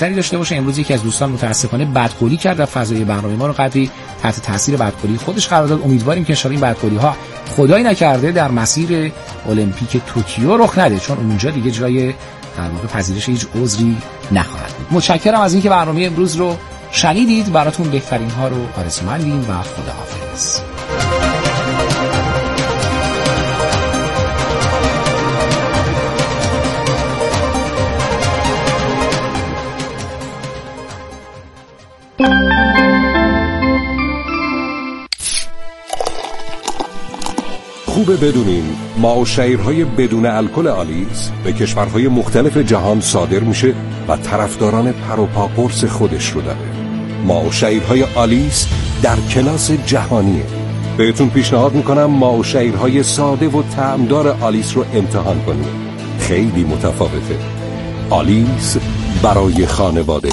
دری داشته باشه. امروز یکی از دوستان متاسفانه بدقولی کرد و فضای برنامه ما رو قدری تحت تاثیر بدقولی خودش قرار داد. امیدواریم که ان شاءالله این بدقولی‌ها خدای نکرده در مسیر المپیک توکیو رخ نده، چون اونجا دیگه جای در واقع پذیرش هیچ عذری نخواهد بود. متشکرم از اینکه برنامه امروز رو شنیدید. براتون بهترین ها رو آرزومندیم و خداحافظ. خوبه بدونین معاشرهای بدون الکل آلیس به کشورهای مختلف جهان صادر میشه و طرفداران پر و پا قرص خودش رو داره. معاشرهای آلیس در کلاس جهانیه. بهتون پیشنهاد میکنم معاشرهای ساده و طعمدار آلیس رو امتحان کنید. خیلی متفاوته. آلیس برای خانواده.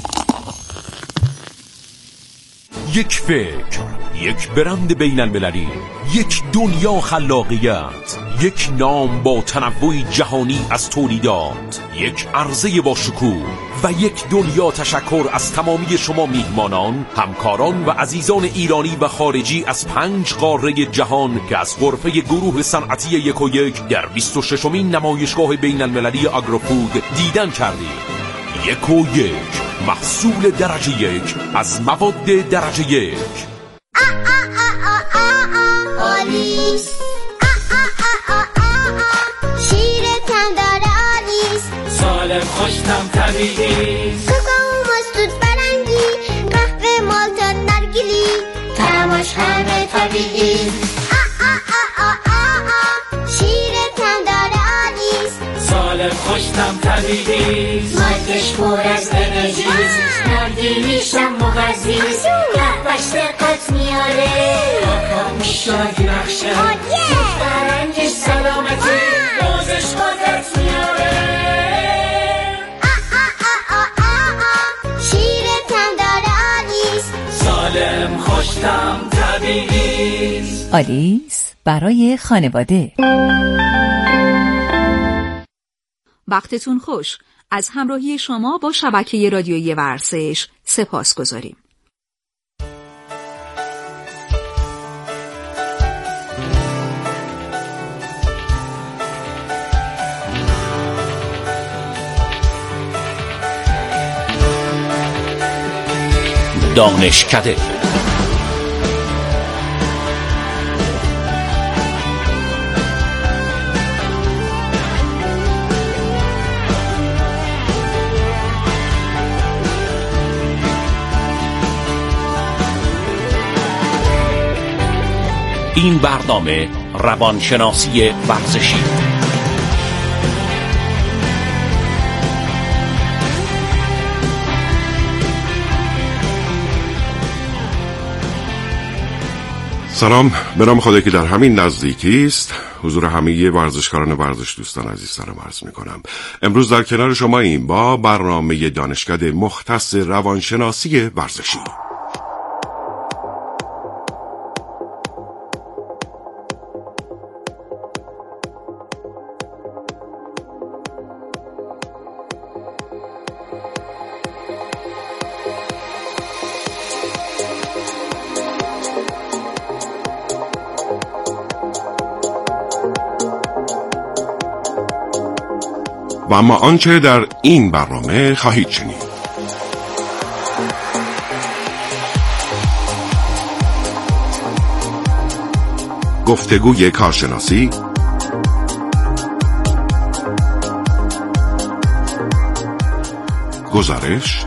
یک فکر، یک برند بین المللی، یک دنیا خلاقیت، یک نام با تنوع جهانی از تولیدات، یک عرضه با شکوه و یک دنیا تشکر از تمامی شما میهمانان، همکاران و عزیزان ایرانی و خارجی از 5 قاره جهان که از غرفه گروه صنعتی 1&1 در 26مین نمایشگاه بین المللی آگروفود دیدن کردید. 1&1 محصول درجه 1 از مواد درجه 1. آلیس شیرتم داره آلیس، سالم خوشتم طبیعی، کوکو مستود فرنگی، قهوه مالتا نرگیلی، طعمش همه طبیعی. شیرتم داره آلیس، سالم خوشتم طبیعی، مادش پر از انرژیز، نرگیلیشم مغذیز، قهوهش دقت میاره، شادی بخشه، فرنگش سلامتی، روزش قدرت میاره. شیرتم داره آلیس، سالم خوشتم طبیعی. آلیس برای خانواده. وقتتون خوش. از همراهی شما با شبکه رادیویی ورزش سپاسگزاریم. دانشکده این برنامه روانشناسی ورزشی. سلام، به نام خدایی که در همین نزدیکی است. حضور همه ورزشکاران ورزش دوستان عزیز سلام عرض می‌کنم. امروز در کنار شما این با برنامه دانشکده مختص روانشناسی ورزشی. و اما آنچه در این برنامه خواهید شنید: گفتگوی کارشناسی، گزارش،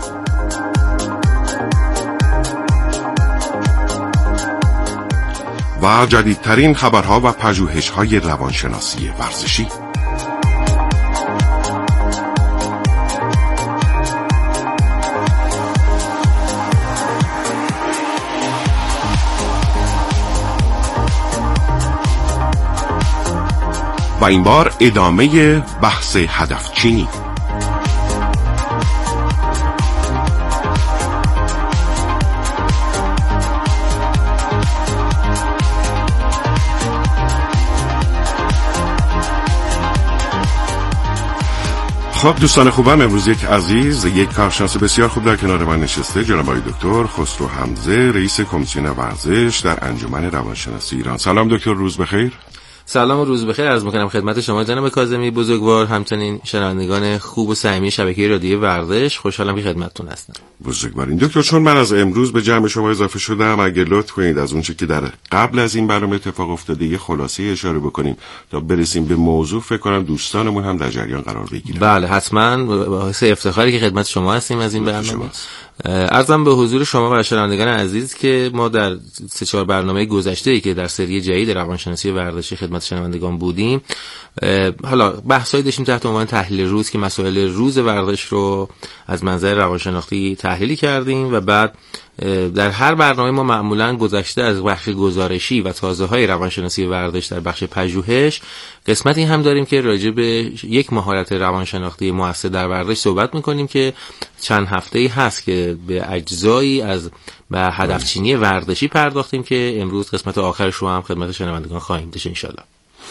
و جدیدترین خبرها و پژوهش‌های روانشناسی ورزشی. و این بار ادامه بحث هدف چینی. خب دوستان خوبم، امروز یک عزیز، یک کارشناس بسیار خوب در کنار من نشسته، جناب آقای دکتر خسرو حمزه، رئیس کمیسیون ورزش در انجمن روانشناسی ایران. سلام دکتر، روز بخیر. سلام و روز بخیر عرض می‌کنم خدمت شما جناب کاظمی بزرگوار، همچنین شنوندگان خوب و صمیمی شبکه رادیویی ورزش. خوشحالم که خدمتتون هستم. بزرگوارین دکتر، چون من از امروز به جمع شما اضافه شدم، اگه لطف کنید از اون چیزی که در قبل از این برنامه اتفاق افتاده یه خلاصه اشاره بکنیم تا برسیم به موضوع. فکر کنم دوستانمون هم در جریان قرار بگیرن. بله حتما، باعث افتخاری که خدمت شما هستیم از این برنامه. عرضم به حضور شما و شنوندگان عزیز که ما در 3-4 برنامه گذشته‌ای که در سری جدید روانشناسی ورزشی خدمت شنوندگان بودیم، حالا بحثایی داشتیم تحت عنوان تحلیل روز که مسائل روز ورزش رو از منظر روانشناختی تحلیلی کردیم و بعد در هر برنامه ما معمولاً گذشته از بخش گزارشی و تازه‌های روانشناسی ورزش در بخش پژوهش قسمتی هم داریم که راجع به یک مهارت روانشناختی مؤثر در ورزش صحبت می‌کنیم که چند هفته‌ای هست که به اجزایی از به هدفچینی ورزشی پرداختیم که امروز قسمت آخرش رو هم خدمت شنوندگان خواهیم داشت ان شاءالله.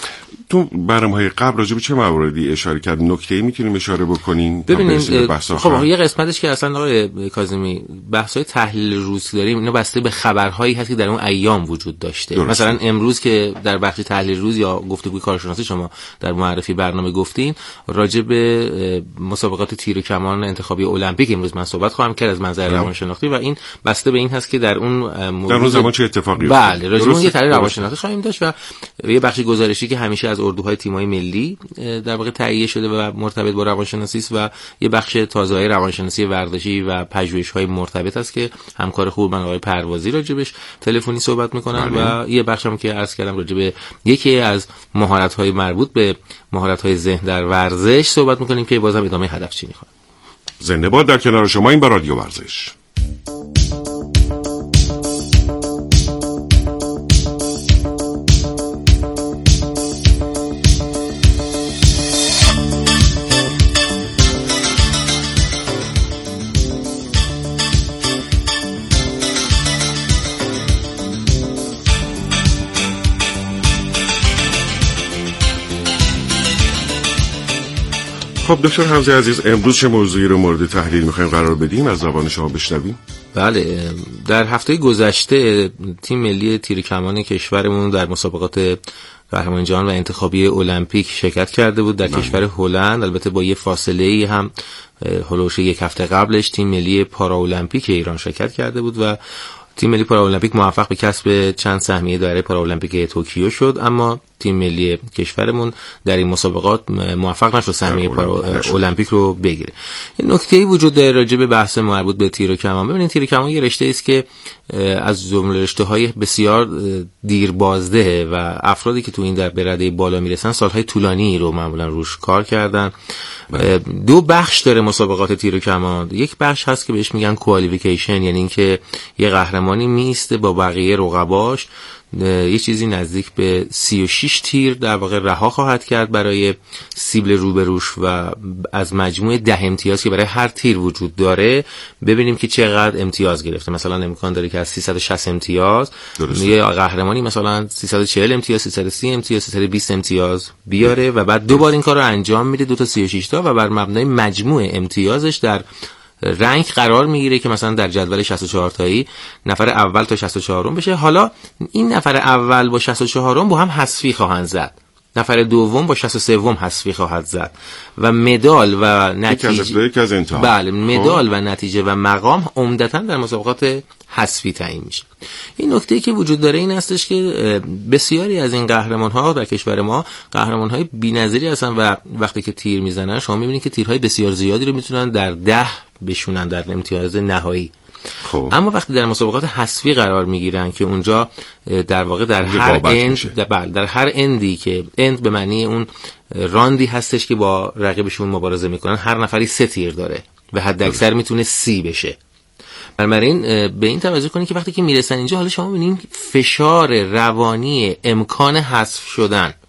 تو برنامه‌های قبل راجع به چه مواردی اشاره کرد؟ نکته‌ای میتونیم اشاره بکنین؟ ببینیم خب یه قسمتش که اصلا آقای کاظمی بحث‌های تحلیل روز داریم، اینا بسته به خبرهایی هست که در اون ایام وجود داشته. درست. مثلا امروز که در بخش تحلیل روز یا گفتگوی کارشناسی شما در معرفی برنامه گفتین راجع به مسابقات تیر و کمان انتخابی المپیک امروز من صحبت خواهم کرد از منظر روانشناختی و این بسته به این هست که در اون زمان چه اتفاقی افتاد. بله راجع به اون یه تحلیل روانشناختی خواهیم داشت و یه بخش گزارشی که همیشه از اردوهای تیم‌های ملی در واقع تهیه شده و مرتبط با روانشناسی است و یه بخش تازه‌های روانشناسی ورزشی و پژوهش‌های مرتبط است که همکار خوب من آقای پروازی راجبش تلفنی صحبت می‌کنن و یه بخش هم که عرض کردم راجب یکی از مهارت‌های مربوط به مهارت‌های ذهن در ورزش صحبت می‌کنیم که بازم ادامه هدفچینی خواهد. زنده باد در کنار شما این با رادیو ورزش. خب دکتر حمزه عزیز، امروز چه موضوعی رو مورد تحلیل می‌خوایم قرار بدیم؟ از زبان شما بشنویم. بله، در هفته گذشته تیم ملی تیر کمان کشورمون در مسابقات قهرمانی جهان و انتخابی المپیک شرکت کرده بود در کشور هلند. البته با یه فاصله‌ای هم هولوش یک هفته قبلش تیم ملی پاراولمپیک ایران شرکت کرده بود و تیم ملی پاراولمپیک موفق به کسب چند سهمیه دایره پاراولمپیک توکیو شد، اما تیم ملی کشورمون در این مسابقات موفق نشد سهمیه پاراولمپیک رو بگیره. این نکته‌ای وجود داره راجع به بحث مربوط به تیر و کمان. ببینید تیر و کمان یه رشته است که از جمله رشته‌های بسیار دیربازده و افرادی که تو این در رده بالا میرسن سالهای طولانی رو معمولا روش کار کردن. دو بخش داره مسابقات تیر و کمان. یک بخش هست که بهش میگن کوالیفیکیشن، یعنی اینکه یه قهرمانی میسته با بقیه رقباش یه چیزی نزدیک به 36 تیر در واقع رها خواهد کرد برای سیبل روبروش و از مجموع 10 امتیاز که برای هر تیر وجود داره ببینیم که چقدر امتیاز گرفته. مثلا امکان داره که از 360 امتیاز یه قهرمانی مثلا 340 امتیاز، 330 امتیاز، 320 امتیاز بیاره و بعد دوبار این کار رو انجام میده، 2 تا 36 تا، و بر مبنای مجموع امتیازش در رنگ قرار میگیره که مثلا در جدول 64 تایی نفر اول تا 64م بشه. حالا این نفر اول با 64م با هم حذفی خواهند زد، نفر دوم با 63م حذفی خواهد زد و مدال و نتیجه بله مدال و نتیجه و مقام عمدتاً در مسابقات حذفی تعیین میشه. این نکته‌ای که وجود داره این هستش که بسیاری از این قهرمان‌ها در کشور ما قهرمان‌های بی‌نظیری هستن و وقتی که تیر میزنن شما می‌بینید که تیرهای بسیار زیادی رو میتونن در 10 بشونن در امتیاز نهایی. اما وقتی در مسابقات حذفی قرار میگیرن که اونجا در واقع در هر اند در هر اندی که اند به معنی اون راندی هستش که با رقیبشون مبارزه میکنن هر نفری 3 تیر داره و حد اکثر میتونه 30 بشه. بنابراین به این توجه کنید که وقتی که میرسن اینجا حالا شما ببینید فشار روانی امکان حذف شدن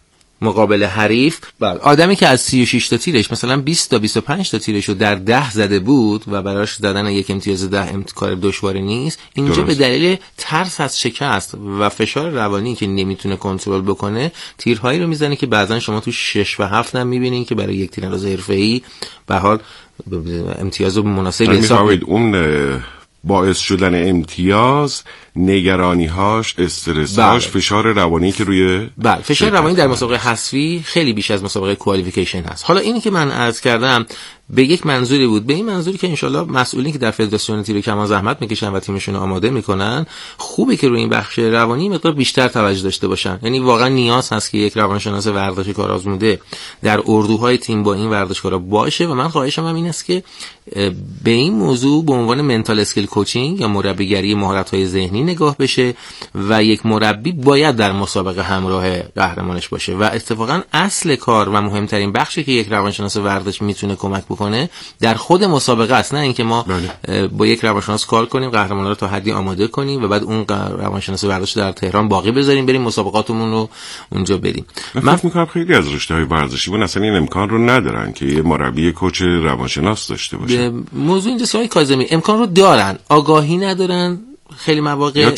مقابل حریف. آدمی که از 36 تا تیرش مثلا 20 تا 25 تا تیرشو در 10 زده بود و براش زدن یک امتیاز 10 کار دشواری نیست، اینجا درست. به دلیل ترس از شکست و فشار روانی که نمیتونه کنترل بکنه تیرهایی رو میزنه که بعضا شما تو 6 و 7 هم میبینین که برای یک تیرانداز حرفه‌ای به حال امتیاز مناسب حساب اون باعث شدن امتیاز، نگرانی‌هاش، استرس‌هاش، فشار روانی که روی فشار روانی در مسابقه حذفی خیلی بیش از مسابقه کوالیفیکیشن هست. حالا اینی که من عرض کردم به یک منظوری بود، به این منظوری که انشالله مسئولین که در فدراسیون تیر کمان زحمت میکشن و تیمشون رو آماده میکنن، خوبه که روی این بخش روانی مقدار بیشتر توجه داشته باشن. یعنی واقعا نیاز هست که یک روانشناس ورزش کارآزموده در اردوهای تیم با این ورزشکارا باشه و من خواهشم هم این است که به این موضوع به عنوان منتال اسکیل کوچینگ یا مربیگری مهارت‌های ذهنی نگاه بشه و یک مربی باید در مسابقه همراه قهرمانش باشه و اتفاقا اصل کار و مهمترین بخشی که یک روانشناس ورزش میتونه کمک بکنه در خود مسابقه است، نه اینکه ما با یک روانشناس کار کنیم قهرمانا رو تا حدی آماده کنیم و بعد اون روانشناس ورزش در تهران باقی بذاریم بریم مسابقاتمون رو اونجا بریم. من فکر می‌کنم خیلی از رشته‌های ورزشی اصلا این امکان رو ندارن که یه مربی کوچ روانشناس داشته باشه. موضوع اینجا سوای کاظمی امکان رو دارن، آگاهی ندارن، خیلی مواقع یا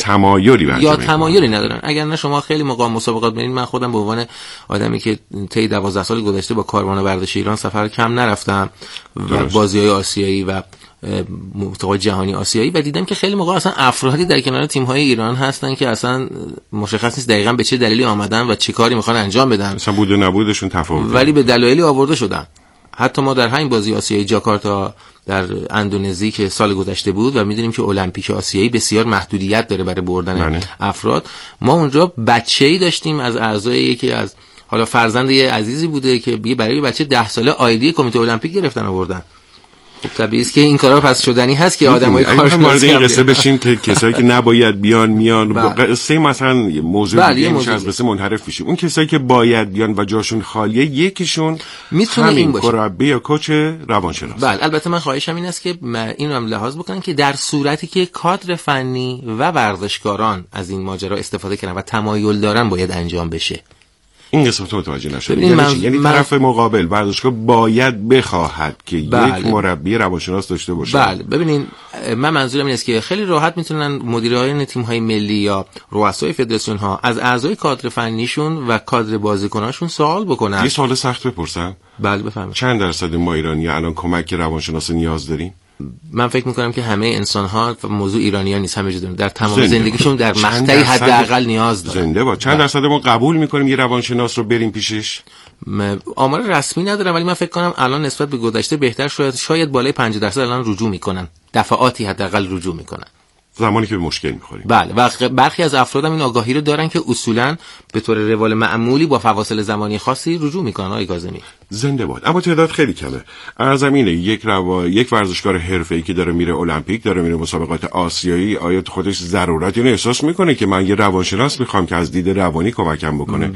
تمایلی ندارن. اگر نه شما خیلی موقع مسابقات برین، من خودم به عنوان آدمی که طی 12 سال گذشته با کاروان ورزش ایران سفر کم نرفتم و بازی‌های آسیایی و مسابقات جهانی آسیایی و دیدم که خیلی موقع اصلا افرادی در کنار تیم‌های ایران هستن که اصلا مشخص نیست دقیقاً به چه دلیلی آمدن و چه کاری می‌خوان انجام بدن، اصلا بود و نبودشون تفاوته، ولی به دلایلی آورده شدن. حتی ما در همین بازی آسیایی جاکارتا در اندونزی که سال گذشته بود و می‌دونیم که المپیک آسیایی بسیار محدودیت داره برای بردن افراد، ما اونجا بچه‌ای داشتیم از اعضای یکی از حالا فرزند یه عزیزی بوده که برای بچه 10 ساله آیدی کمیته المپیک گرفتن آوردن. طبیعی است که این کارا پس شدنی هست که آدمای کارشناس این قصه بشیم که کسایی که نباید بیان میان قصه مثلا موضوع دیگه میشه از قصه منحرف بشیم. اون کسایی که باید بیان و جاشون خالیه یکیشون میتونه این باشه، مربی یا کوچ روانشناس. بله البته من خواهشم این است که اینو هم لحاظ بکنن که در صورتی که کادر فنی و ورزشکاران از این ماجرا استفاده کردن و تمایل دارن باید انجام بشه. این قسمت متوجه نشد. یعنی طرف مقابل ورزشکار باید بخواهد که یک مربی روانشناس داشته باشه. بله ببینین من منظورم این است که خیلی راحت میتونن مدیران تیم‌های ملی یا رؤسای فدراسیون ها از اعضای کادر فنیشون و کادر بازیکناشون سوال بکنن. یه سوال سخت بپرسم؟ بله بفرمایید. چند درصد ما ایرانی الان کمک روانشناس نیاز داریم؟ من فکر میکنم که همه انسان ها موضوع ایرانیان نیست، همه جا در تمام زندگیشون در مقطعی حداقل نیاز دارن. زنده با چند درصد ما قبول میکنیم یه روانشناس رو بریم پیشش؟ آمار رسمی ندارم ولی من فکر کنم الان نسبت به گذشته بهتر شاید بالای 50% الان رجوع میکنن، دفعاتی حداقل رجوع میکنن زمانی که به مشکل میخوریم. بله و برخی از افراد هم این آگاهی رو دارن که اصولا به طور روال معمولی با فواصل زمانی خاصی رجوع میکنن. آقای کاظمی زنده باد. اما تعداد خیلی کمه. ارزمینه یک ورزشکار حرفه‌ای که داره میره المپیک، داره میره مسابقات آسیایی، آیا خودش ضرورت اینو احساس میکنه که من یه روانشناس میخوام که از دید روانی کمکم بکنه؟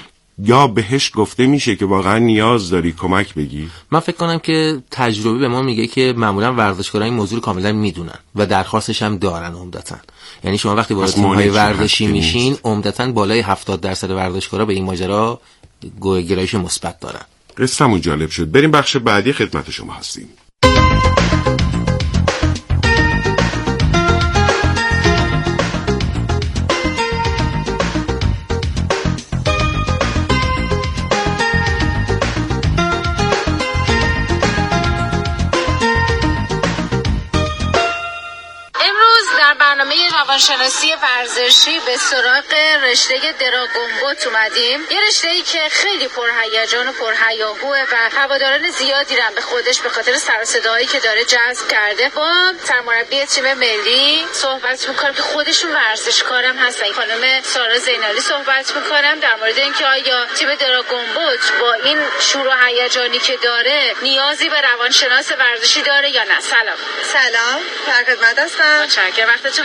یا بهش گفته میشه که واقعا نیاز داری کمک بگی؟ من فکر کنم که تجربه به ما میگه که معمولا ورزشکاران این موضوع کاملا میدونن و درخواستش هم دارن عمدتاً. یعنی شما وقتی وارد تیم‌های ورزشی میشین عمدتاً بالای 70% ورزشکارا به این ماجرا گرایش مثبت دارن. قصه‌مون جالب شد. بریم بخش بعدی، خدمت شما هستیم. روانشناسی ورزشی به سراغ رشته دراگونبوت اومدیم. یه رشته‌ای که خیلی پرهیجان و پرهیاهوه و هواداران زیادی رو به خودش به خاطر سر و صداهایی که داره جذب کرده. با سرمربی تیم ملی صحبت می‌کنم که خودشون ورزشکارم هستن، خانم سارا زینالی صحبت می‌کنم در مورد اینکه آیا تیم دراگونبوت با این شور و هیجانی که داره نیازی به روانشناس ورزشی داره یا نه. سلام. در خدمت هستم. متشکرم. وقتتون بخیر باشه.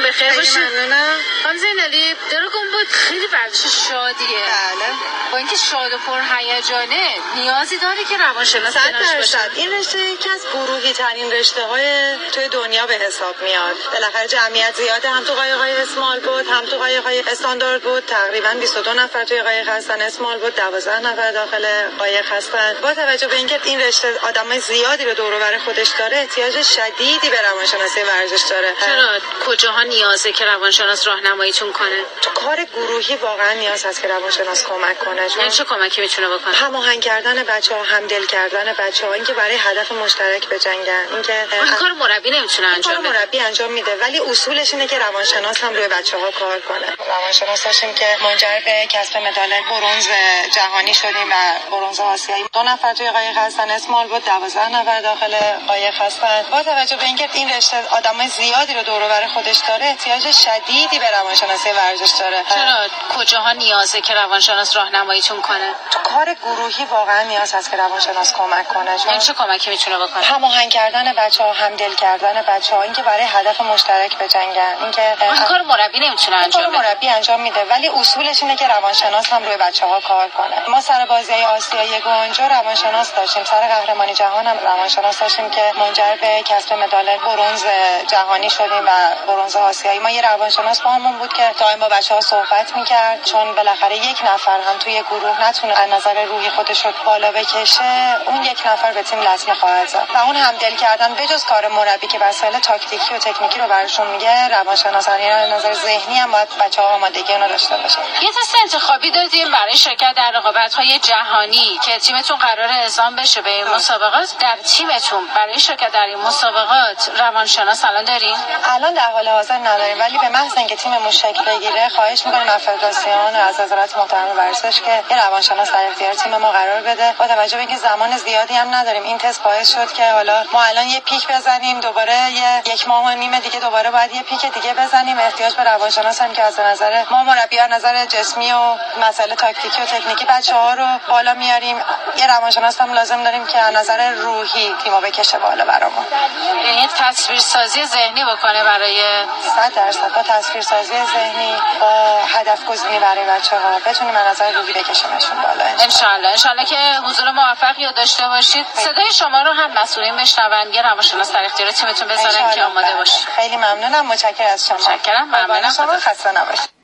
ممنونم. خانم زینالی دراگون بود خیلی ورزش شادیه. بله. با اینکه شاد و پرهیجانه نیازی داره که روانشناس کنارش باشه. این رشته یکی از گروهی ترین رشته‌های توی دنیا به حساب میاد. بالاخره جمعیت زیاده، هم تو قایق‌های اسمال بود، هم تو قایق‌های استاندارد بود. تقریبا 22 نفر توی قایق هستن. اسمال بود 12 نفر داخل قایق هستن. با توجه به اینکه این رشته آدمای زیادی رو دور و بر خودش داره، احتیاج شدیدی به روانشناسی ورزش داره. چرا کجاها نیازه که روانشناس راهنماییتون کنه؟ تو کار گروهی واقعا نیاز هست که روانشناس کمک کنه. یعنی چه کمکی میتونه بکنه؟ هماهنگ کردن بچه‌ها، همدل کردن بچه‌ها، اینکه برای هدف مشترک بجنگن. اینکه این کار مربی نمیتونه انجام بده. مربی انجام میده، ولی اصولش اینه که روانشناس هم روی بچه‌ها کار کنه. روانشناس داشتیم که منجر به کسب مدال برنز جهانی شدیم و برنز آسیایی. 2 نفر توی قایق هستن، اسمال بود 12 نفر داخل قایق هستن. با توجه به اینکه این رشته آدمای زیادی رو دور و بر خودش داره، احتیاج شدیدی به روانشناسی ورزش داره. چرا کجاها نیازه که روانشناس راهنماییتون کنه؟ تو کار گروهی واقعا نیاز هست که روانشناس کمک کنه. این چه کمکی میتونه بکنه؟ هماهنگ کردن بچه‌ها، همدل کردن بچه‌ها، اینکه برای هدف مشترک بجنگن. اینکه این کار مربی نمیتونه انجام بده. مربی انجام میده، ولی اصولش اینه که روانشناس هم روی بچه‌ها کار کنه. ما سر بازی‌های آسیایی گوانجو روانشناس داشتیم، سر قهرمانی جهان هم روانشناس داشتیم که منجر به کسب مدال برنز جهانی شدیم و برنز آسیایی. ما یه روانشناس با همون بود که دائم با بچه‌ها صحبت می‌کرد، چون بالاخره یک نفر هم توی گروه نتونه از نظر روحی خودش رو بالا بکشه، اون یک نفر به تیم لطمه خواهد زد. و اون همدل کردن بجز کار مربی که مسائل تاکتیکی و تکنیکی رو براشون میگه، روانشناس از نظر ذهنی هم باید بچه‌ها آمادگی اون رو داشته باشه. یه تست انتخابی دادیم برای شرکت در رقابت‌های جهانی که تیمتون قراره اعزام بشه به این مسابقات. در تیمتون برای شرکت در این مسابقات روانشناس الان دارین؟ الان در حال حاضر نداریم، ولی به محض اینکه تیممون شکل بگیره خواهش می‌کنیم از فدراسیون و از وزارت محترم ورزش که یه روانشناس در اختیار تیم ما قرار بده. با توجه به اینکه زمان زیادی هم نداریم، این تست باعث شد که حالا ما الان یه پیک بزنیم، دوباره یک ماه و نیم دیگه دوباره باید یه پیک دیگه بزنیم. احتیاج به روانشناس هم که از نظر ما مربی از نظر جسمی و مسائل تاکتیکی و تکنیکی بچه‌ها رو بالا میاریم. یه روانشناس هم لازم داریم که از نظر روحی تیمو بکشه بالا برامون. یعنی تصویرسازی ذهنی بکنه برای 100% با تصویرسازی ذهنی، با هدف گزینی برای بچه‌ها بتونیم از نظر روحی بکشیمشون بالا. انشالله که حضور موفقی رو داشته باشید. صدای شما رو هم مسئولین بشنون، یه روانشناس در اختیار تیمتون بذارن که آماده باشید. خیلی ممنونم، متشکرم از شما. ممنونم شما، خسته نباشید.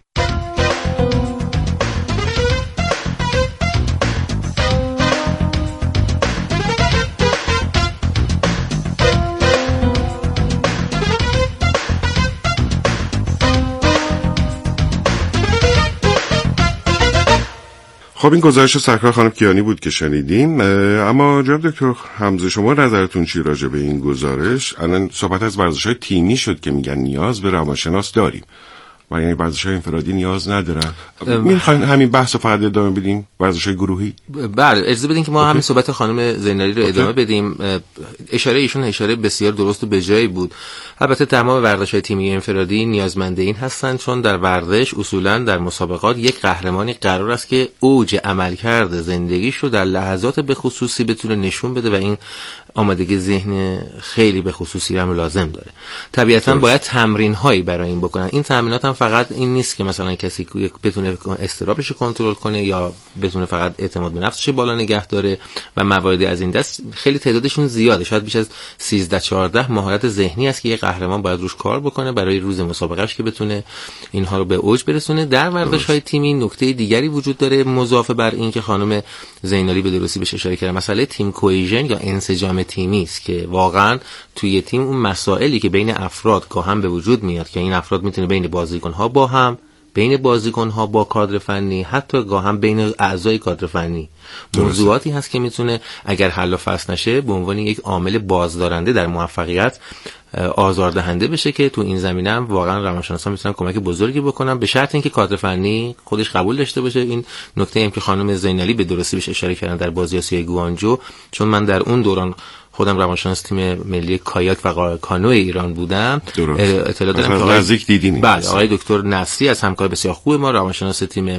خب این گزارش سرکار خانم کیانی بود که شنیدیم. اما جناب دکتر حمزه، شما نظرتون چی راجع به این گزارش؟ الان صحبت از ورزش‌های تیمی شد که میگن نیاز به روانشناس داریم و یعنی ورزش‌های انفرادی نیاز ندارن. میخواین همین بحث رو فقط ادامه بدیم، ورزش‌های گروهی؟ بله، اجازه بدین که ما همین صحبت خانم زینالی رو ادامه بدیم. ایشون اشاره بسیار درست و به جایی بود. البته تمام ورزش‌های تیمی انفرادی نیازمند این هستند، چون در ورزش اصولاً در مسابقات یک قهرمانی قرار است که اوج عملکرد زندگیش رو در لحظات به خصوصی بتونه نشون بده و این آمادگی ذهن خیلی به خصوصی هم لازم داره. طبیعتاً باید تمرین‌هایی برای این بکنن. این تمرینات هم فقط این نیست که مثلا کسی بتونه استرابش رو کنترل کنه یا بتونه فقط اعتماد به نفسش بالا نگه داره و مواردی از این دست. خیلی تعدادشون زیاده، شاید بیش از 13-14 مهارت ذهنی است که یک قهرمان باید روش کار بکنه برای روز مسابقهش که بتونه اینها رو به اوج برسونه. در ورزش‌های تیمی نکته دیگری وجود داره مضاف بر این که خانم زینالی به درستی بهش اشاره کرده، مسئله تیم کوهیژن یا انسجام تیمی است که واقعا توی تیم اون مسائلی که بین افراد گاهم به وجود میاد که این افراد میتونه بین بازیکن‌ها با هم، بین بازیکن‌ها با کادر فنی، حتی گاهم بین اعضای کادر فنی موضوعاتی هست که میتونه اگر حل و فصل نشه به عنوان یک عامل بازدارنده در موفقیت آزاردهنده بشه که تو این زمینه هم واقعا روانشناسا میتونن کمک بزرگی بکنن، به شرط اینکه کادر فنی خودش قبول داشته باشه. این نکته هم که خانم زینالی به درستی بهش اشاره کردن در بازی آسیایی گوانجو، چون من در اون دوران خودم روانشناس تیم ملی کایاک و کانو ایران بودم، اطلاع دارم که نزدیک دیدین. بله، آقای دکتر نصری از همکار بسیار خوب ما روانشناس تیم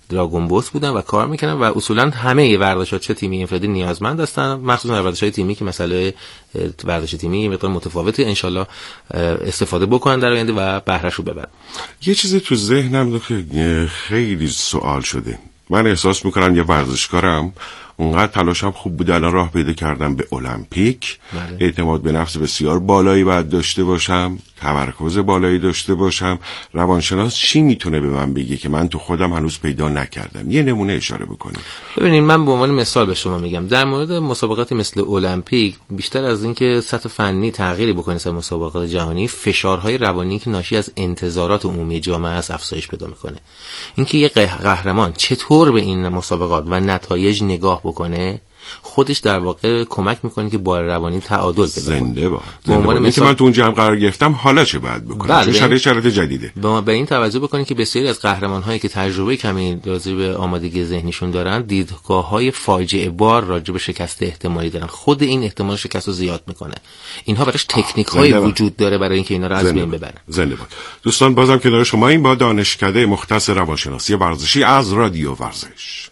دراگون بوت بودن و کار میکنن و اصولا همه ورزشات چه تیمی انفرادی نیازمند هستن، مخصوصا ورزش‌های تیمی که مسئله ورزش تیمی یه مقدار متفاوته، انشالله استفاده بکنن در آینده و بهره‌اش رو ببرن. یه چیزی تو ذهنم که خیلی سوال شده. من احساس میکنم یه ورزشکارم اونقدر تلاشم خوب بود الان راه پیدا کردم به المپیک. اعتماد به نفس بسیار بالایی باید داشته باشم، تمرکز بالایی داشته باشم. روانشناس چی میتونه به من بگه که من تو خودم هنوز پیدا نکردم؟ یه نمونه اشاره بکنید. ببینید من به عنوان مثال به شما میگم در مورد مسابقاتی مثل المپیک، بیشتر از اینکه سطح فنی تغییری بکنه سر مسابقات جهانی، فشارهای روانی که ناشی از انتظارات عمومی جامعه است افزایش پیدا میکنه. اینکه یه قهرمان چطور به این مسابقات و نتایج نگاه بکنه خودش در واقع کمک میکنه که بار روانی تعادل پیدا کنه. زنده با اینکه من تو اون جمع قرار گرفتم حالا چه باید بکنم؟ چون شرایط جدیده. به این توجه بکنید که بسیاری از قهرمان‌هایی که تجربه کمی راجع به آمادگی ذهنیشون دارن، دیدگاه‌های فاجعه بار راجع به شکست احتمالی دارن. خود این احتمال شکست رو زیاد میکنه. اینها براش تکنیک‌های وجود داره برای اینکه اینا رو از بین ببرن. زنده باد. دوستان بازم کنار شما این با دانشکده مختص روانشناسی ورزشی از رادیو ورزش.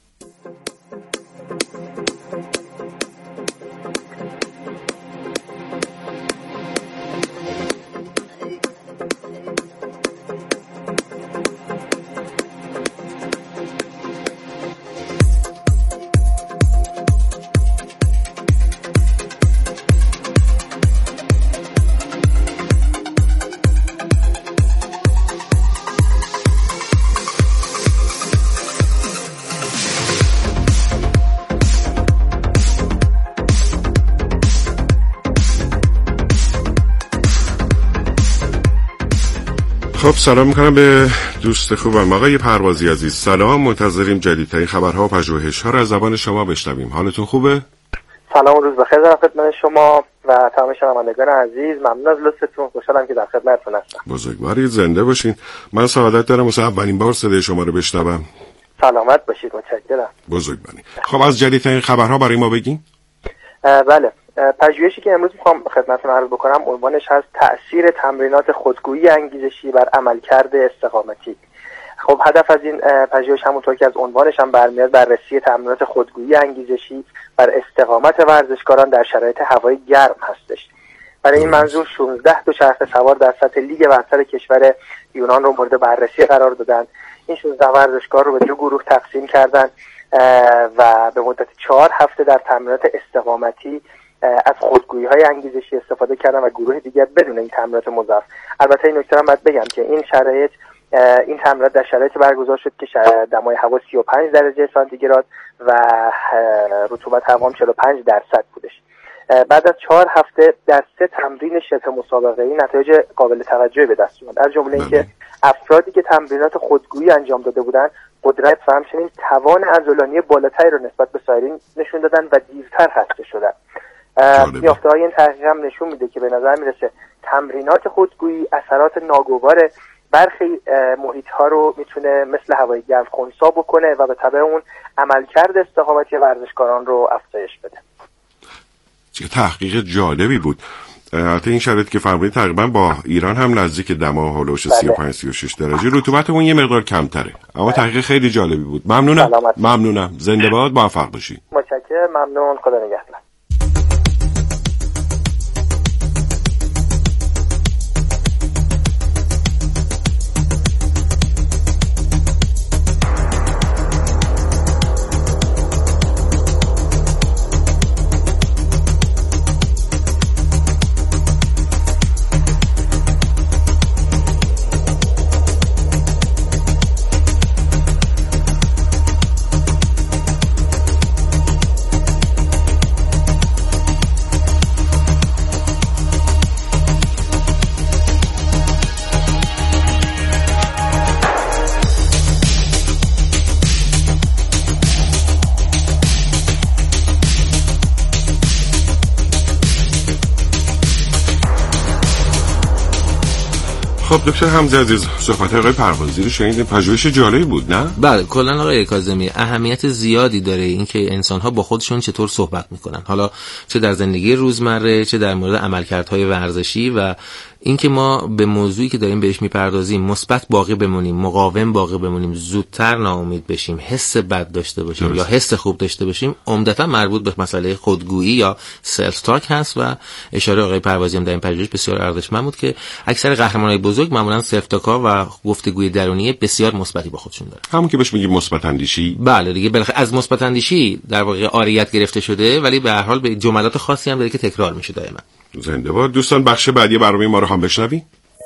خب سلام میکنم به دوست خوبم آقای پروازی عزیز. سلام، منتظریم جدیدترین خبرها و پژوهش‌ها را از زبان شما بشنویم. حالتون خوبه؟ سلام و روز بخیر در خدمت شما و تمام شنوندگان عزیز. ممنون از لطفتون، خوشحالم که در خدمتتون هستم. بزرگوارید، زنده باشین. من سعادت دارم واسه اولین بار صدای شما رو بشنوم. سلامت باشید، متشکرم. بزرگوارید. خب از جدیدترین خبرها برای ما بگین. بله، پژوهشی که امروز میخوام خدمتتون عرض بکنم عنوانش هست تأثیر تمرینات خودگویی انگیزشی بر عملکرد استقامتی. خب هدف از این پژوهش همونطور که از عنوانش هم برمیاد بررسی تمرینات خودگویی انگیزشی بر استقامت ورزشکاران در شرایط هوای گرم هستش. برای این منظور 16 دوچرخه سوار در سطح لیگ برتر کشور یونان رو مورد بررسی قرار دادن. این 16 ورزشکار رو به دو گروه تقسیم کردن و به مدت 4 هفته در تمرینات استقامتی از خودگویی‌های انگیزشی استفاده کردن و گروه دیگر بدون این تمرینات مضاعف. البته این نکته رو باید بگم که این تمرینات در شرایطی برگزار شد که دمای هوا 35 درجه سانتیگراد و رطوبت هوا هم 45% بودش. بعد از 4 هفته در 3 تمرین شبه مسابقه‌ای نتایج قابل توجهی به دست اومد. از جمله اینکه افرادی که تمرینات خودگویی انجام داده بودند قدرت و همچنین توان عضلانی بالاتری رو نسبت به سایرین نشون دادن و دیرتر خسته شدن. یافته‌های این تحقیق هم نشون میده که به نظر میرسه تمرینات خودگویی اثرات ناگوار برخی محیط‌ها رو میتونه مثل هوای گرم خنثی بکنه و به تبع اون عملکرد استقامتی ورزشکاران رو افزایش بده. چه تحقیق جالبی بود. البته این شرایط که فرمودید تقریبا با ایران هم نزدیک دما هولوش 35 36 درجه، رطوبتمون یه مقدار کمتره، اما تحقیق خیلی جالبی بود. ممنونم. زنده باد، موفق باشید. متشکرم، ممنون، خدا نگهدار. خب دکتر حمزه عزیز، صحبت آقای پروازی رو شنیدیم، پژوهش جالبی بود نه؟ بله، کلا آقای کاظمی اهمیت زیادی داره اینکه انسان‌ها با خودشون چطور صحبت میکنن، حالا چه در زندگی روزمره چه در مورد عملکردهای ورزشی، و اینکه ما به موضوعی که داریم بهش میپردازیم مثبت باقی بمونیم، مقاوم باقی بمونیم، زودتر ناامید بشیم، حس بد داشته باشیم یا حس خوب داشته باشیم، عمدتا مربوط به مسئله خودگویی یا سلف تاک هست و اشاره آقای پروازی هم در این پژوهش بسیار ارزشمند بود که اکثر قهرمانای بزرگ معمولا سلف تاک‌ها و گفتگوی درونی بسیار مثبتی با خودشون دارن. همون که بهش میگیم مثبت اندیشی. بله دیگه، بالاخره از مثبت اندیشی در واقع عاریت گرفته شده، ولی به هر حال به جملات خاصی هم داره که تکرار میشه دائما. زنده باد. دوستان بخش بعدی برنامه ما رو هم بشنوید.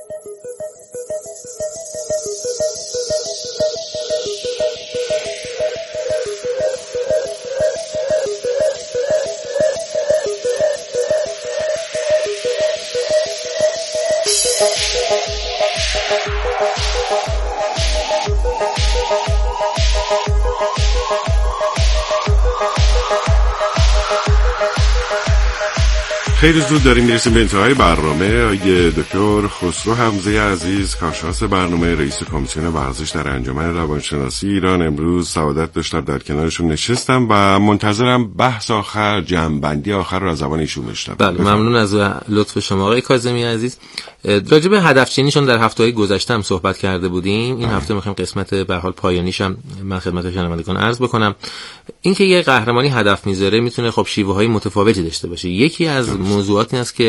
خیلی زود داریم میرسیم به انتهای برنامه. آقای دکتر خسرو حمزه عزیز، کارشناس برنامه، رئیس کمیسیون ورزش در انجمن روانشناسی ایران، امروز سعادت داشتم در کنارشون نشستم و منتظرم بحث آخر، جمع‌بندی آخر رو از زبان ایشون بشنوم. بله، ممنون از لطف شما آقای کاظمی عزیز. راجع به هدف چینیشون در هفته‌های گذشته هم صحبت کرده بودیم. این هفته می‌خوایم قسمت به حال پایانیش هم من خدمت شنوندگان عرض بکنم. اینکه یه قهرمانی هدف میذاره میتونه خب شیوه‌های متفاوتی داشته باشه. یکی از موضوعات این است که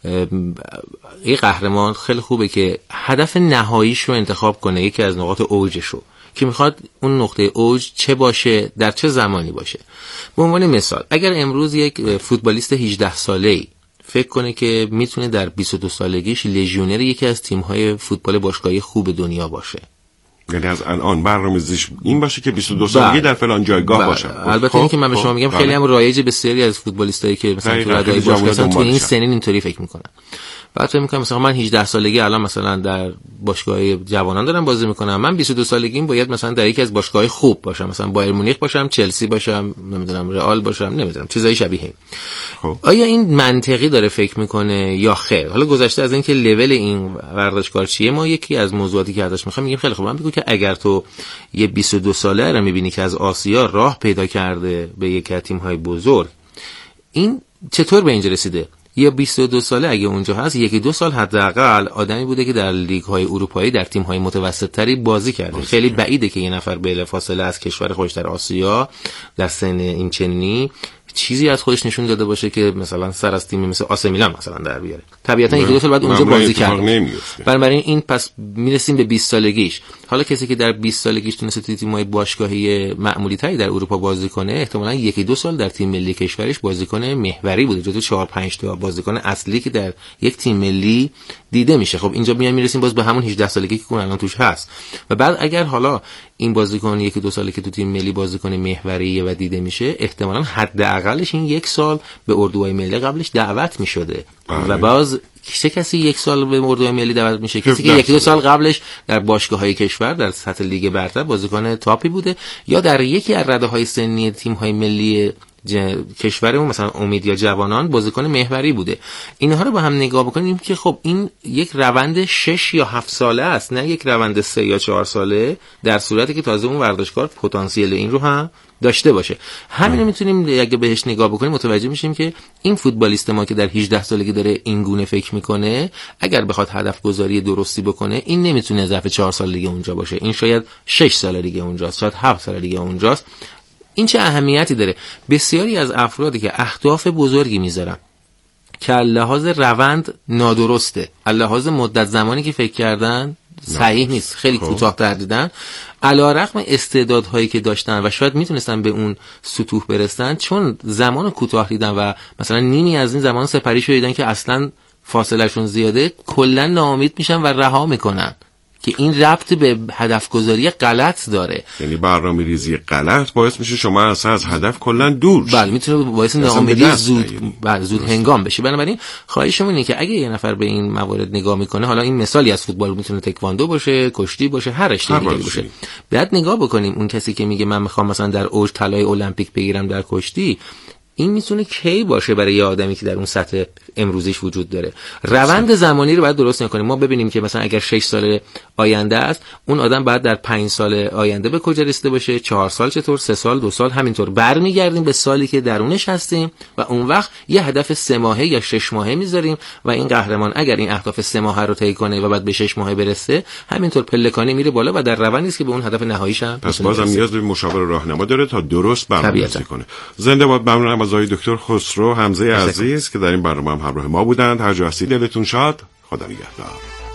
یه قهرمان خیلی خوبه که هدف نهاییش رو انتخاب کنه، یکی از نقاط اوجش رو، که میخواد اون نقطه اوج چه باشه، در چه زمانی باشه. به عنوان مثال اگر امروز یک فوتبالیست 18 ساله‌ای فکر کنه که میتونه در 22 سالگیش لژیونر یکی از تیم‌های فوتبال باشگاهی خوب دنیا باشه، یعنی از الان برنامه‌ریزیش این باشه که 22 سالگی در فلان جایگاه باشه. البته این که من به شما میگم خیلی هم رایج بسیاری از فوتبالیستایی که مثلا تو رادای باشگاه تو این سنین اینطوری فکر میکنن. بعد فکر میکنم مثلا من 18 سالگی الان مثلا در باشگاه جوانان دارم بازی میکنم، من 22 سالگیم باید مثلا در یکی از باشگاه‌های خوب باشم، مثلا بایر مونیخ باشم، چلسی باشم، نمیدونم رئال باشم، نمیدونم چیزای شبیه. آیا این منطقی داره فکر میکنه یا خیر؟ حالا گذشته از اینکه لول این ورزشکار چیه، ما یکی از موضوعاتی که ازش میخوام میگیم خیلی خوب، من بگو که اگر تو یه 22 ساله رو میبینی که از آسیا راه پیدا کرده به یک از تیم‌های بزرگ، این چطور به اینجا رسیده؟ یه 22 ساله اگه اونجا هست، یکی دو سال حداقل آدمی بوده که در لیگ‌های اروپایی در تیم‌های متوسط‌تری بازی کرده. خیلی بعیده که یه نفر بلافاصله از کشور خودش در آسیا در سن این چنینی چیزی از خودش نشون داده باشه که مثلا سر از تیم مثل آسی میلان مثلا در بیاره. طبیعتا یک دو سال بعد اونجا بازی کرده. بنابراین این پس میرسیم به 20 سالگیش. حالا کسی که در 20 سالگیش تونسته توی تیم‌های باشگاهی معمولی تری در اروپا بازی کنه، احتمالاً یکی دو سال در تیم ملی کشورش بازیکن محوری بوده، جزو 4 5 تا بازیکن اصلی که در یک تیم ملی دیده میشه. خب اینجا میرسیم باز به همون 18 سالگی که الان توش هست. و بعد اگر حالا این بازیکن یکی دو ساله که تو تیم ملی بازیکن محوریه و دیده میشه، احتمالاً حداقلش این یک سال به اردوهای ملی قبلش دعوت میشده. و باز چه کسی یک سال به اردوهای ملی دعوت میشه؟ کسی که یکی دو سال قبلش در باشگاه‌های کشور در سطح لیگ برتر بازیکن تاپی بوده یا در یکی از رده‌های سنی تیم‌های ملی کشورمون مثلا امید یا جوانان بازیکن محوری بوده. اینها رو با هم نگاه بکنیم که خب این یک روند 6 یا 7 ساله است، نه یک روند 3 یا 4 ساله، در صورتی که تازه اون ورزشکار پتانسیل این رو هم داشته باشه. همین رو میتونیم اگه بهش نگاه بکنیم متوجه میشیم که این فوتبالیست ما که در 18 سالگی داره این گونه فکر میکنه، اگر بخواد هدف گذاری درستی بکنه، این نمیتونه ظرف 4 سال دیگه اونجا باشه، این شاید 6 سال دیگه اونجاست، شاید 7 سال دیگه اونجاست. این چه اهمیتی داره؟ بسیاری از افرادی که اهداف بزرگی میذارن که لحاظ روند نادرسته، لحاظ مدت زمانی که فکر کردن صحیح نیست، خیلی کوتاه‌تر دیدن، علی‌رغم استعدادهایی که داشتن و شاید میتونستن به اون سطوح برسن، چون زمان کوتاه دیدن و مثلا نیمی از این زمان سپری شدن که اصلا فاصلهشون زیاده، کلا ناامید میشن و رها میکنن که این ربط به هدف گذاری غلط داره. یعنی برنامه‌ریزی غلط باعث میشه شما اصلا از هدف کلا دور شید. بله، میتونه باعث ناامیدی زود هنگام بشه. بنابراین خواهشمون اینه که اگه یه نفر به این موارد نگاه میکنه، حالا این مثالی از فوتبال میتونه تکواندو باشه، کشتی باشه، هر رشته دیگه باشه، بعد نگاه بکنیم اون کسی که میگه من میخوام مثلا در اوج طلای المپیک بگیرم در کشتی، این میتونه کی باشه برای یه آدمی که در اون سطح امروزیش وجود داره. روند زمانی رو باید درست نکنیم. ما ببینیم که مثلا اگر 6 سال آینده است، اون آدم باید در 5 سال آینده به کجا رسیده باشه، 4 سال چطور، 3 سال، 2 سال، همینطور برمیگردیم به سالی که درونش هستیم و اون وقت یه هدف 3 ماهه یا 6 ماهه میذاریم و این قهرمان اگر این اهداف 3 ماهه رو طی کنه و بعد به 6 ماهه برسه، همینطور پلکانی میره بالا و در روندی است که به اون هدف نهاییش هم پس بازم نیاز به مشاور راهنما داره تا درست برنامه‌ریزی کنه. زنده باد. ممنونم از آقای دکتر خسرو حمزه عزیز که در این برنامه هم همراه ما بودند. هر جا هستید دلتون شاد. خدا نگهدار.